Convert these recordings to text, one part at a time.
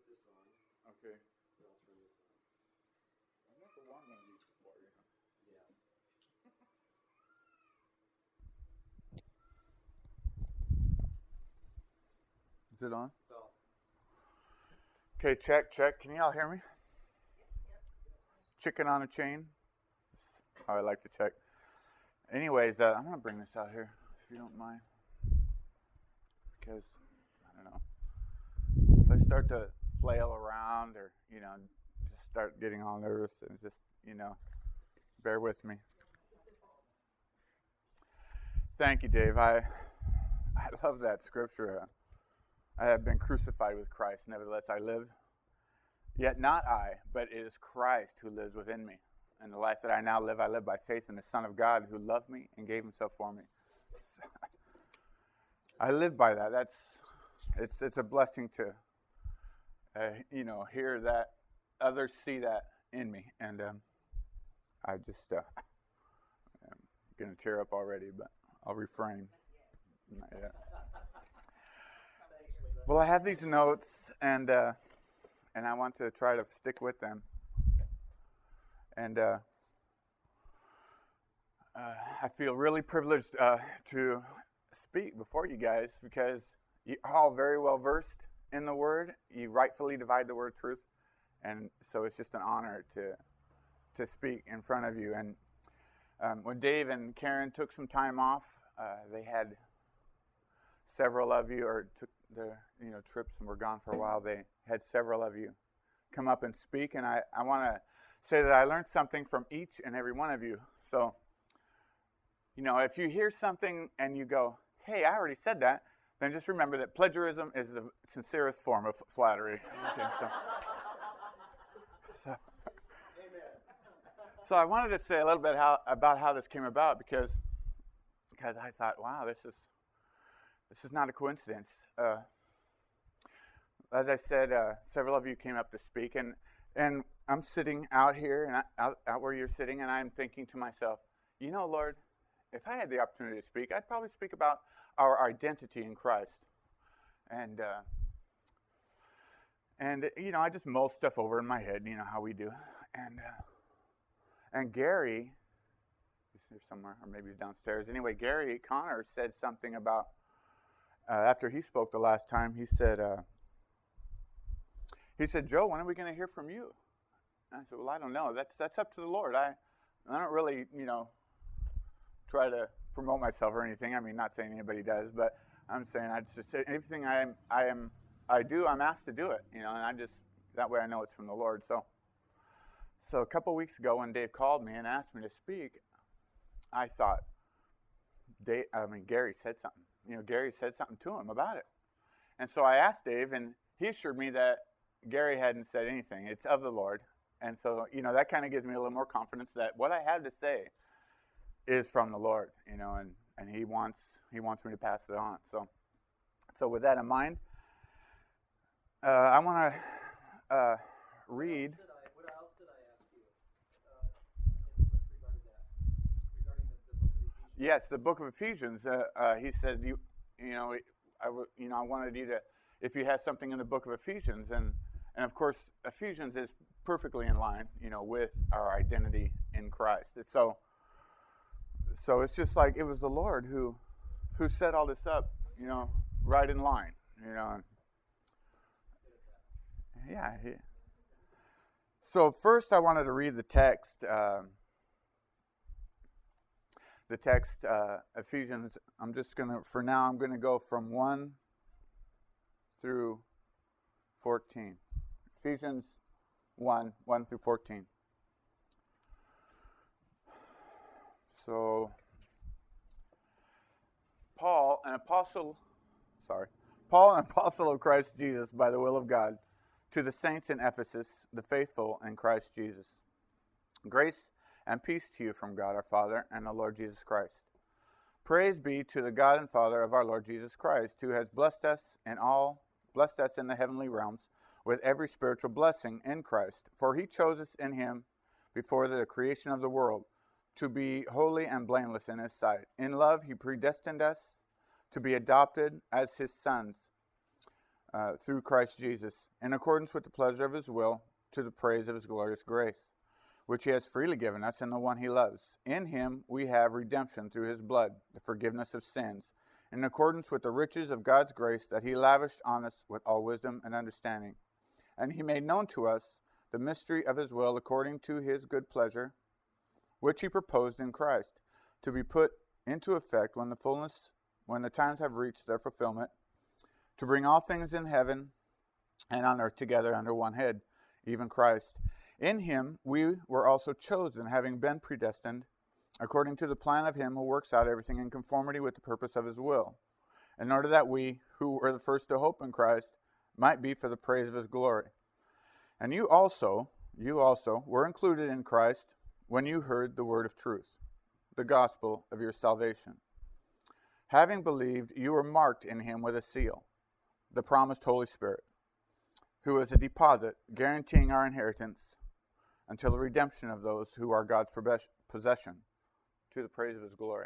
this on. Okay. And I'll turn this on. I've never worn one of these before, you know. Yeah. Is it on? It's all. Okay, check. Can y'all hear me? Chicken on a chain. That's how I like to check. Anyways, I'm going to bring this out here, if you don't mind. Because, I don't know, if I start to flail around or, just start getting all nervous and just, bear with me. Thank you, Dave. I love that scripture. I have been crucified with Christ. Nevertheless, I live. Yet not I, but it is Christ who lives within me. And the life that I now live, I live by faith in the Son of God who loved me and gave himself for me. So, I live by that. It's a blessing to, hear that others see that in me. And I just, I'm going to tear up already, but I'll refrain. Yeah. Well, I have these notes, and I want to try to stick with them. And I feel really privileged to speak before you guys because you're all very well versed in the Word. You rightfully divide the word truth. And so it's just an honor to speak in front of you. And when Dave and Karen took some time off, they had several of you, or took their trips and were gone for a while. They had several of you come up and speak, and I want to say that I learned something from each and every one of you. So, if you hear something and you go, hey, I already said that, then just remember that plagiarism is the sincerest form of flattery. Okay, so I wanted to say a little bit about how this came about because I thought, wow, this is not a coincidence. As I said, several of you came up to speak, and I'm sitting out here, and out where you're sitting, and I'm thinking to myself, Lord, if I had the opportunity to speak, I'd probably speak about our identity in Christ. And I just mull stuff over in my head, how we do. And Gary, he's here somewhere, or maybe he's downstairs. Anyway, Gary Connor said something about, after he spoke the last time, he said, Joe, when are we going to hear from you? And I said, well, I don't know. That's up to the Lord. I don't really, try to promote myself or anything. I mean, not saying anybody does, but I'm saying I just say everything I do, I'm asked to do it, and that way I know it's from the Lord. So a couple weeks ago when Dave called me and asked me to speak, I thought, Gary said something. Gary said something to him about it. And so I asked Dave, and he assured me that Gary hadn't said anything. It's of the Lord. And so, that kind of gives me a little more confidence that what I have to say is from the Lord, and he wants me to pass it on. So with that in mind, I want to read. What else did I ask you with regard to that? Regarding the book of Ephesians? Yes, the book of Ephesians. He said, I wanted you to, if you have something in the book of Ephesians, and of course, Ephesians is perfectly in line, with our identity in Christ. So it's just like it was the Lord who set all this up, right in line, Yeah. So first, I wanted to read the text. Ephesians. I'm going to go from 1 through 14. Ephesians 1 through 14. So, Paul, an apostle of Christ Jesus by the will of God, to the saints in Ephesus, the faithful in Christ Jesus. Grace and peace to you from God our Father and the Lord Jesus Christ. Praise be to the God and Father of our Lord Jesus Christ, who has blessed us in the heavenly realms with every spiritual blessing in Christ. For he chose us in him before the creation of the world, to be holy and blameless in his sight. In love, he predestined us to be adopted as his sons through Christ Jesus, in accordance with the pleasure of his will, to the praise of his glorious grace, which he has freely given us in the one he loves. In him we have redemption through his blood, the forgiveness of sins, in accordance with the riches of God's grace that he lavished on us with all wisdom and understanding. And he made known to us the mystery of his will according to his good pleasure, which he proposed in Christ, to be put into effect when the times have reached their fulfillment, to bring all things in heaven and on earth together under one head, even Christ. In him we were also chosen, having been predestined, according to the plan of him who works out everything in conformity with the purpose of his will, in order that we, who were the first to hope in Christ, might be for the praise of his glory. And you also were included in Christ when you heard the word of truth, the gospel of your salvation. Having believed, you were marked in him with a seal, the promised Holy Spirit, who is a deposit guaranteeing our inheritance until the redemption of those who are God's possession, to the praise of his glory.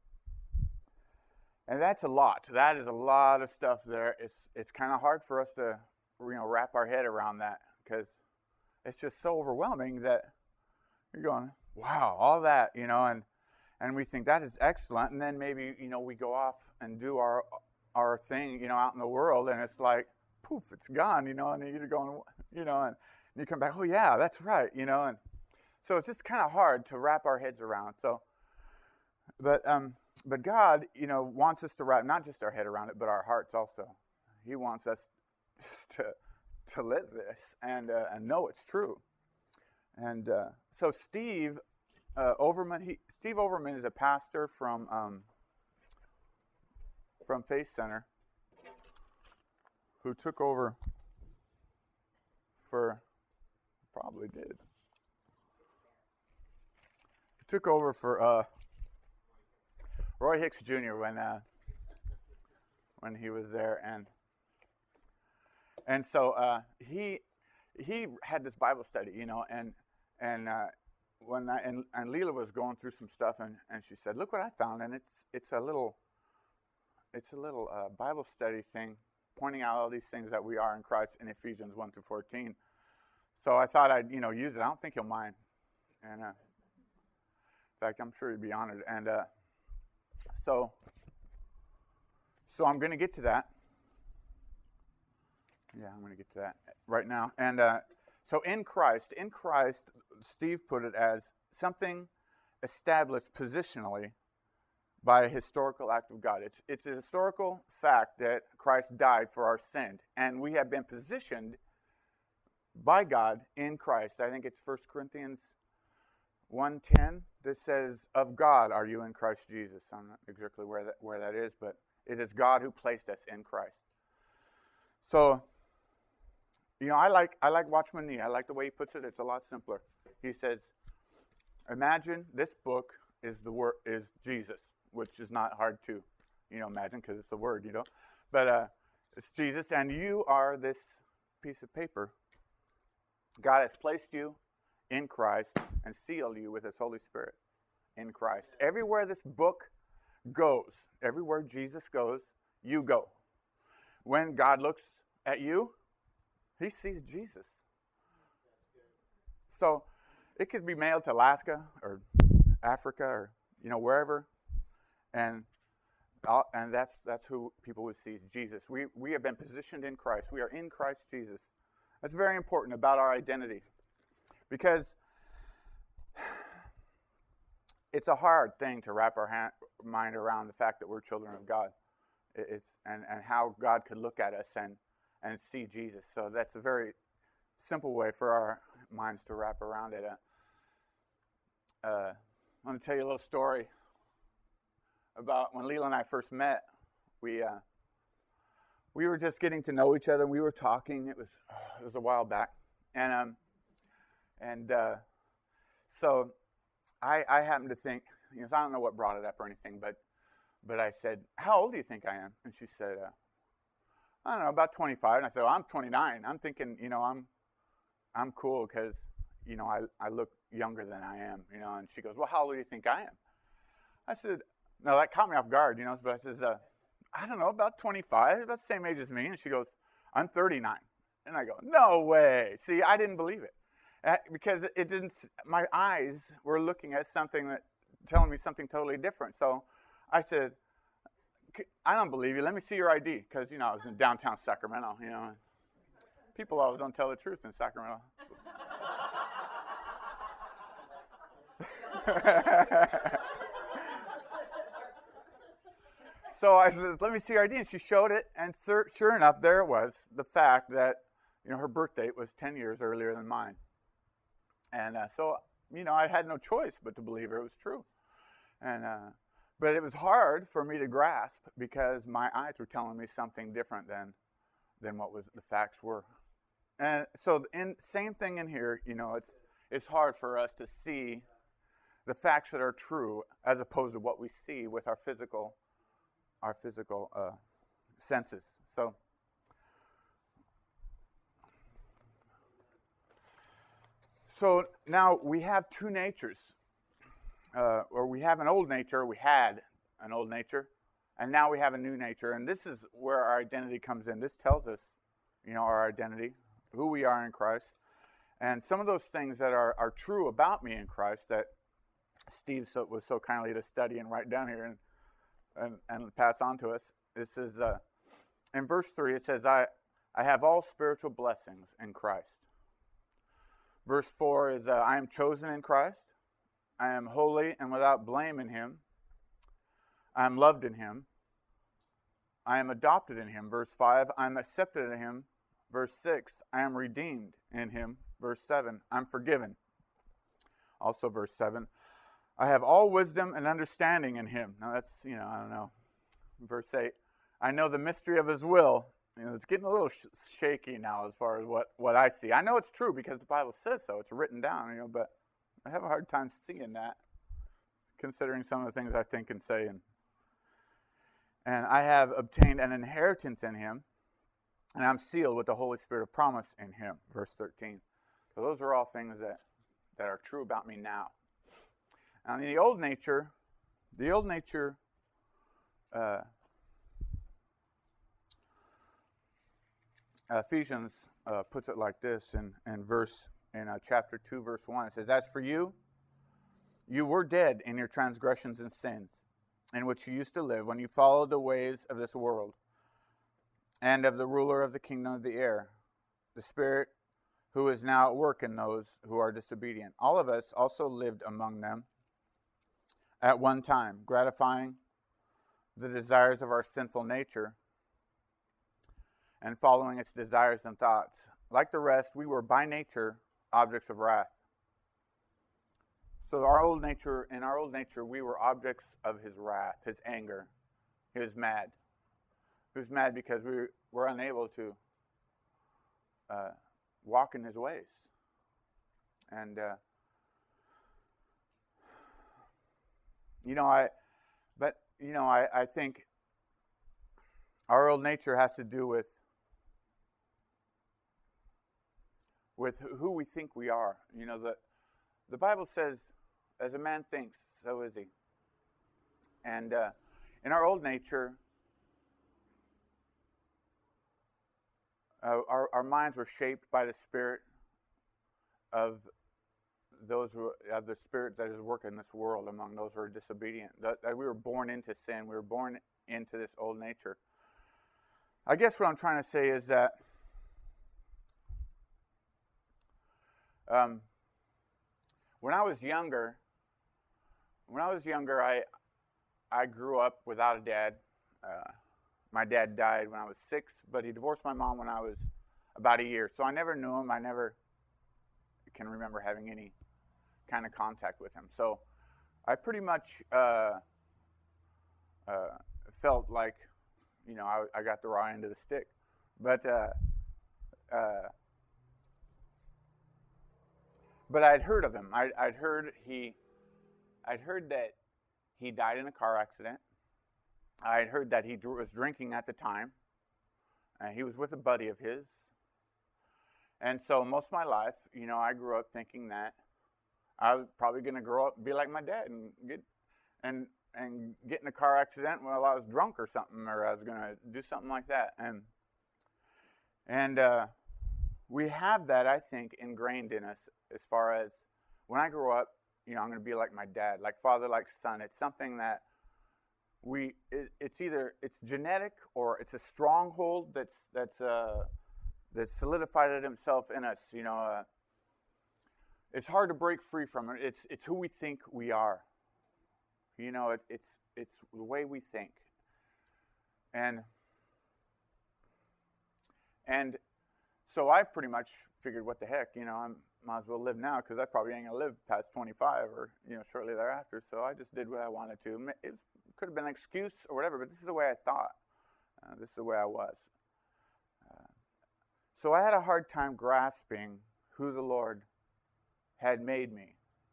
And that's a lot. That is a lot of stuff there. It's kind of hard for us to wrap our head around that, because it's just so overwhelming that you're going, wow, all that, and we think that is excellent, and then maybe we go off and do our thing out in the world, and it's like poof, it's gone, and you're going, and you come back, oh yeah, that's right, and so it's just kind of hard to wrap our heads around. So but God wants us to wrap not just our head around it, but our hearts also. He wants us just to live this and know it's true. And so Steve Overman, Steve Overman is a pastor from Faith Center, who took over for Roy Hicks Jr. when he was there, and so he had this Bible study, and when Leela was going through some stuff, and she said, "Look what I found," and it's a little Bible study thing, pointing out all these things that we are in Christ in Ephesians 1-14. So I thought I'd use it. I don't think he'll mind, and in fact, I'm sure he'd be honored. And so I'm going to get to that. Yeah, I'm going to get to that right now. And so in Christ, Steve put it as something established positionally by a historical act of God. It's a historical fact that Christ died for our sin, and we have been positioned by God in Christ. I think it's 1 Corinthians 1:10 that says, "Of God are you in Christ Jesus." I'm not exactly where that is, but it is God who placed us in Christ. So, I like Watchman Nee. I like the way he puts it. It's a lot simpler. He says, "Imagine this book is Jesus," which is not hard to, imagine, because it's the Word, But it's Jesus, and you are this piece of paper. God has placed you in Christ and sealed you with his Holy Spirit in Christ. Everywhere this book goes, everywhere Jesus goes, you go. When God looks at you, he sees Jesus. So it could be mailed to Alaska or Africa or wherever, and that's who people would see, Jesus. We have been positioned in Christ. We are in Christ Jesus. That's very important about our identity, because it's a hard thing to wrap our mind around the fact that we're children of God. And how God could look at us and see Jesus. So that's a very simple way for our minds to wrap around it. I'm going to tell you a little story about when Leela and I first met. We were just getting to know each other, and we were talking. It was a while back, and so I happened to think, I don't know what brought it up or anything, but I said, "How old do you think I am?" And she said, "I don't know, about 25." And I said, "Well, I'm 29. I'm thinking, I'm cool because, I look younger than I am, And she goes, "Well, how old do you think I am?" I said, no, that caught me off guard, but I says, "I don't know, about 25, about the same age as me." And she goes, I'm 39. And I go, no way. See, I didn't believe it. Because it didn't, my eyes were looking at something that, telling me something totally different. So I said, I don't believe you. Let me see your ID. Because, I was in downtown Sacramento, People always don't tell the truth in Sacramento. So I said, let me see your ID. And she showed it. And sure enough, there it was. The fact that, her birth date was 10 years earlier than mine. And so, I had no choice but to believe her. It was true. And but it was hard for me to grasp because my eyes were telling me something different than what was the facts were. And so, same thing in here. It's hard for us to see the facts that are true as opposed to what we see with our physical senses. So now we have two natures, or we have an old nature. We had an old nature, and now we have a new nature. And this is where our identity comes in. This tells us, our identity, who we are in Christ, and some of those things that are true about me in Christ that Steve was so kindly to study and write down here and pass on to us. This is in verse 3. It says, I have all spiritual blessings in Christ. Verse 4 is, I am chosen in Christ. I am holy and without blame in him. I am loved in him. I am adopted in him. Verse 5, I am accepted in him. Verse 6, I am redeemed in him. Verse 7, I'm forgiven. Also verse 7, I have all wisdom and understanding in him. Now that's, I don't know. Verse 8, I know the mystery of his will. It's getting a little shaky now as far as what I see. I know it's true because the Bible says so. It's written down, but I have a hard time seeing that, considering some of the things I think and say. And I have obtained an inheritance in him, and I'm sealed with the Holy Spirit of promise in him. Verse 13. So those are all things that are true about me now. Now, in the old nature, Ephesians puts it like this in chapter 2, verse 1. It says, as for you, you were dead in your transgressions and sins, in which you used to live when you followed the ways of this world and of the ruler of the kingdom of the air, the spirit who is now at work in those who are disobedient. All of us also lived among them at one time, gratifying the desires of our sinful nature and following its desires and thoughts. Like the rest, we were by nature objects of wrath. So in our old nature, we were objects of his wrath, his anger. He was mad. He was mad because we were unable to walk in his ways. And, I think our old nature has to do with who we think we are. The Bible says, as a man thinks, so is he. And in our old nature, our minds were shaped by the spirit of the spirit that is working in this world among those who are disobedient. That we were born into sin. We were born into this old nature. I guess what I'm trying to say is that when I was younger, I grew up without a dad. My dad died when I was 6, but he divorced my mom when I was about a year. So I never knew him. I never can remember having any kind of contact with him. So I pretty much felt like, I got the raw end of the stick. But I'd heard of him. I'd heard that he died in a car accident. I'd heard that he was drinking at the time. He was with a buddy of his. And so most of my life, I grew up thinking that I was probably going to grow up and be like my dad and get in a car accident while I was drunk or something, or I was going to do something like that. And we have that, I think, ingrained in us as far as when I grow up, I'm going to be like my dad, like father, like son. It's something that it's either it's genetic or it's a stronghold that's solidified it himself in us. It's hard to break free from it. It's who we think we are. It's the way we think. And so I pretty much figured, what the heck, I might as well live now, because I probably ain't going to live past 25 or, shortly thereafter. So I just did what I wanted to. It could have been an excuse or whatever, but this is the way I thought. This is the way I was. So I had a hard time grasping who the Lord had made me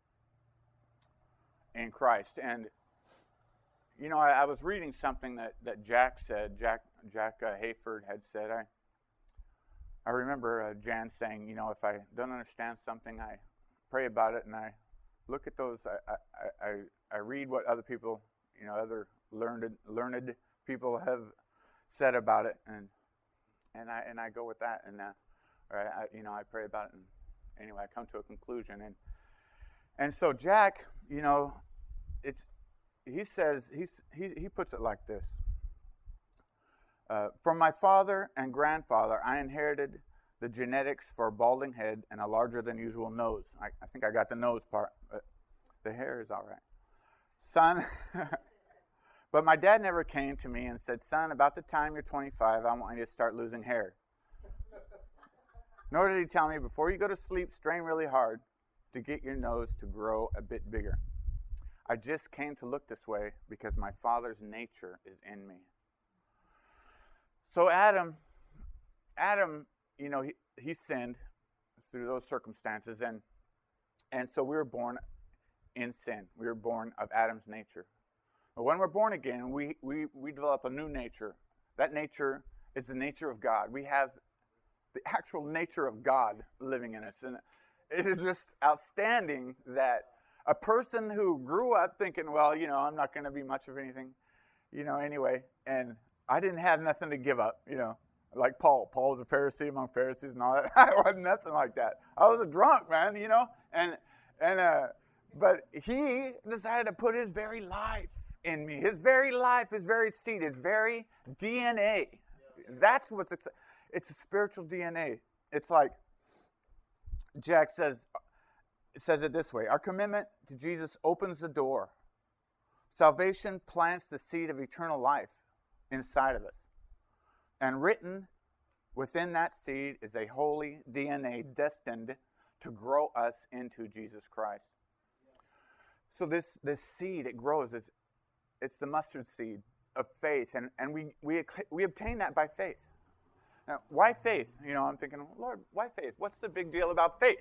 in Christ. And, I was reading something that Jack said, Jack Hayford had said. I remember Jan saying, if I don't understand something, I pray about it, and I look at those. I read what other people, other learned people have said about it, and I go with that, and I pray about it, and anyway, I come to a conclusion, and so Jack, he says he puts it like this. From my father and grandfather, I inherited the genetics for a balding head and a larger than usual nose. I think I got the nose part, but the hair is all right. Son, but my dad never came to me and said, son, about the time you're 25, I want you to start losing hair. Nor did he tell me, before you go to sleep, strain really hard to get your nose to grow a bit bigger. I just came to look this way because my father's nature is in me. So Adam, he sinned through those circumstances, and so we were born in sin. We were born of Adam's nature. But when we're born again, we develop a new nature. That nature is the nature of God. We have the actual nature of God living in us, and it is just outstanding that a person who grew up thinking, well, I'm not going to be much of anything, anyway, and I didn't have nothing to give up, like Paul. Paul was a Pharisee among Pharisees and all that. I wasn't nothing like that. I was a drunk, man, but he decided to put his very life in me, his very life, his very seed, his very DNA. That's what's exciting. It's a spiritual DNA. It's like Jack says it this way: our commitment to Jesus opens the door. Salvation plants the seed of eternal life inside of us. And written within that seed is a holy DNA destined to grow us into Jesus Christ. So this seed, it grows. It's the mustard seed of faith, and we obtain that by faith. Now, why faith? I'm thinking, Lord, why faith? What's the big deal about faith?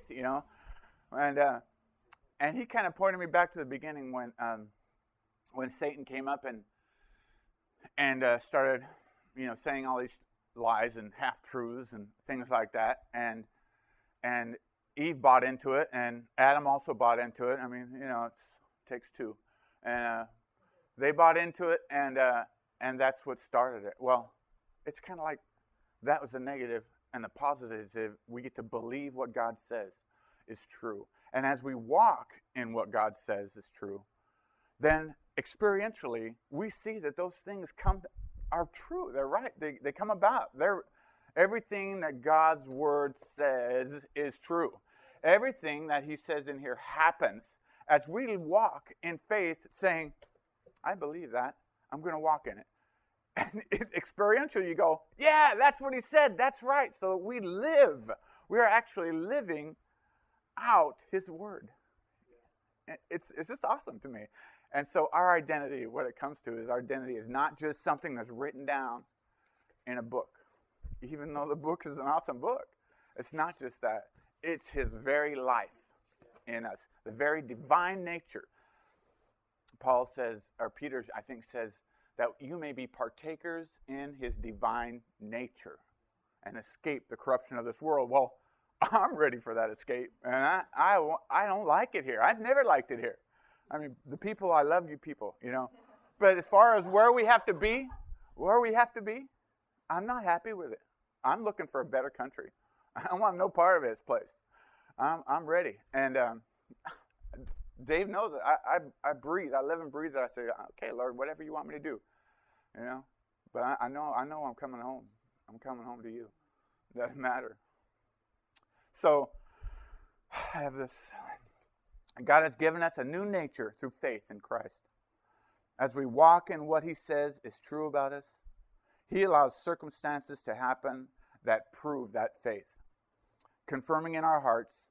And he kind of pointed me back to the beginning when Satan came up and started, saying all these lies and half-truths and things like that. And Eve bought into it, and Adam also bought into it. I mean, it takes two. And they bought into it, and that's what started it. Well, it's kind of like that was the negative, and the positive is we get to believe what God says is true. And as we walk in what God says is true, then experientially, we see that those things are true. They're right. They come about. Everything that God's word says is true. Everything that he says in here happens as we walk in faith, saying, I believe that. I'm going to walk in it. And experientially, you go, yeah, that's what he said. That's right. So we live. We are actually living out his word. It's just awesome to me. And so our identity, what it comes to is our identity is not just something that's written down in a book. Even though the book is an awesome book, it's not just that. It's his very life in us, the very divine nature. Paul says, or Peter, I think, says that you may be partakers in his divine nature and escape the corruption of this world. Well, I'm ready for that escape, and I don't like it here. I've never liked it here. I mean, the people, I love you people, But as far as where we have to be, I'm not happy with it. I'm looking for a better country. I want no part of this place. I'm ready. And Dave knows it. I breathe. I live and breathe it. I say, okay, Lord, whatever you want me to do. You know? But I know I'm coming home. I'm coming home to you. It doesn't matter. So I have this. God has given us a new nature through faith in Christ. As we walk in what he says is true about us, he allows circumstances to happen that prove that faith. Confirming that in our hearts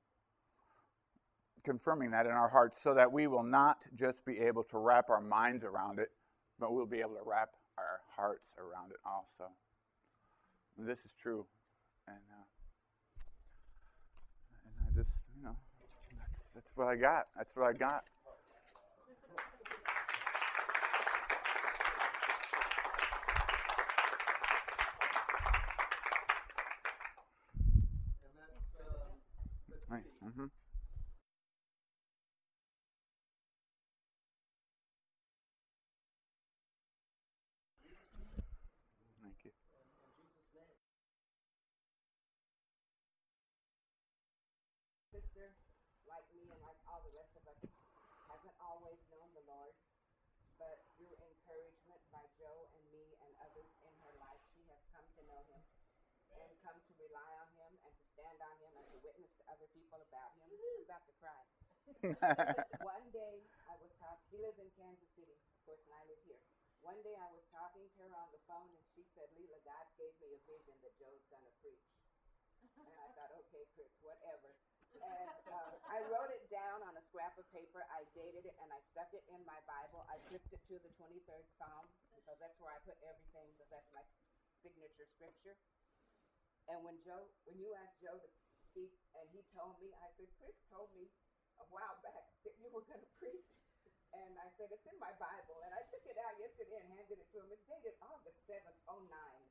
so that we will not just be able to wrap our minds around it, but we'll be able to wrap our hearts around it also. And this is true. And I just, that's what I got. That's what I got. Right. Mm-hmm. Thank you. Sister, like me and like all the rest of us, hasn't always known the Lord, but through encouragement by Joe and me and others in her life, she has come to know him and come to rely on him and to stand on him and to witness to other people about him. I'm about to cry. One day I was talking, she lives in Kansas City, of course, and I live here. One day I was talking to her on the phone and she said, Leela, God gave me a vision that Joe's going to preach. And I thought, okay, Chris, whatever. And I wrote it down on a scrap of paper. I dated it and I stuck it in my Bible. I flipped it to the 23rd Psalm because that's where I put everything because that's my signature scripture. And when you asked Joe to speak and he told me, I said, Chris told me a while back that you were going to preach. And I said, it's in my Bible. And I took it out yesterday and handed it to him. It's dated August 7th, 09.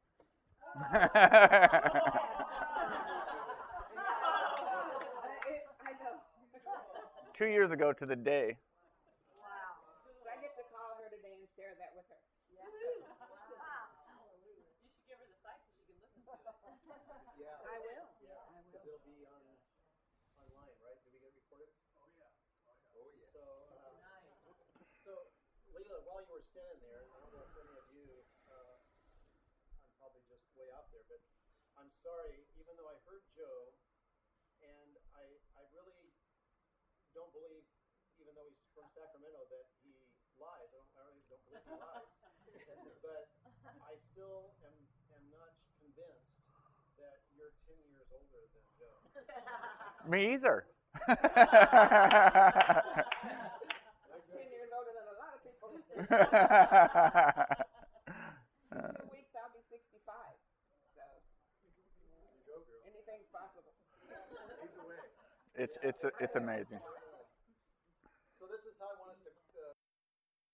I know. 2 years ago to the day. Wow. So I get to call her today and share that with her. Yeah. Wow. You should give her the site so she can listen to it. Yeah. I will. Yeah. I will. Because it'll be online, right? Did we get it recorded? Oh yeah. So Leela, while you were standing there, I don't know if any of you, I'm probably just way off there, but I'm sorry, even though I heard Joe, and I really don't believe, even though he's from Sacramento, that he lies. I really don't believe he lies. But I still am not convinced that you're 10 years older than Joe. Me either. 10 years older than a lot of people. 2 weeks I'll be 65. So anything's possible. It's amazing. So this is how I want us to